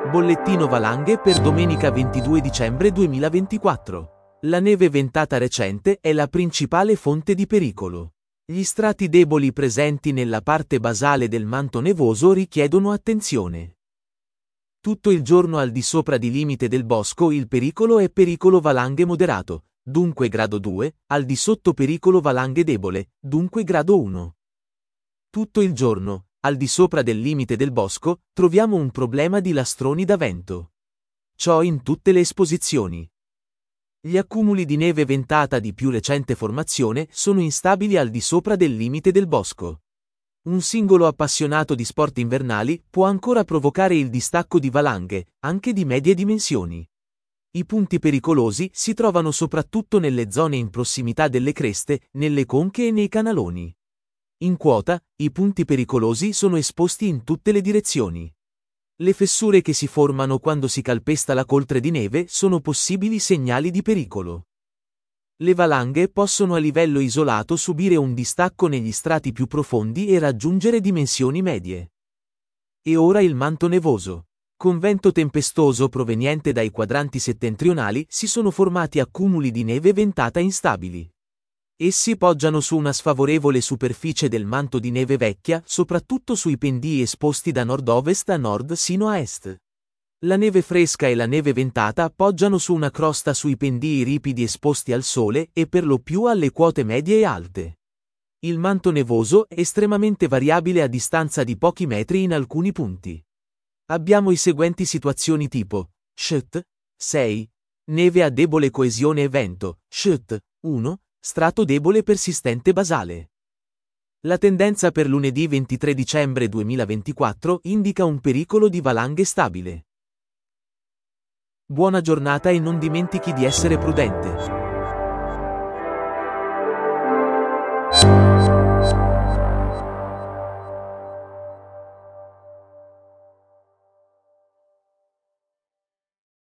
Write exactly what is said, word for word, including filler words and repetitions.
Bollettino valanghe per domenica ventidue dicembre duemilaventiquattro. La neve ventata recente è la principale fonte di pericolo. Gli strati deboli presenti nella parte basale del manto nevoso richiedono attenzione. Tutto il giorno al di sopra di limite del bosco il pericolo è pericolo valanghe moderato, dunque grado due, al di sotto pericolo valanghe debole, dunque grado uno. Tutto il giorno, al di sopra del limite del bosco, troviamo un problema di lastroni da vento. Ciò in tutte le esposizioni. Gli accumuli di neve ventata di più recente formazione sono instabili al di sopra del limite del bosco. Un singolo appassionato di sport invernali può ancora provocare il distacco di valanghe, anche di medie dimensioni. I punti pericolosi si trovano soprattutto nelle zone in prossimità delle creste, nelle conche e nei canaloni. In quota, i punti pericolosi sono esposti in tutte le direzioni. Le fessure che si formano quando si calpesta la coltre di neve sono possibili segnali di pericolo. Le valanghe possono a livello isolato subire un distacco negli strati più profondi e raggiungere dimensioni medie. E ora il manto nevoso. Con vento tempestoso proveniente dai quadranti settentrionali si sono formati accumuli di neve ventata instabili. Essi poggiano su una sfavorevole superficie del manto di neve vecchia, soprattutto sui pendii esposti da nord-ovest a nord sino a est. La neve fresca e la neve ventata poggiano su una crosta sui pendii ripidi esposti al sole e per lo più alle quote medie e alte. Il manto nevoso è estremamente variabile a distanza di pochi metri in alcuni punti. Abbiamo i seguenti situazioni tipo: S H T sei, neve a debole coesione e vento, S H T uno, strato debole persistente basale. La tendenza per lunedì ventitré dicembre duemilaventiquattro indica un pericolo di valanghe stabile. Buona giornata e non dimentichi di essere prudente.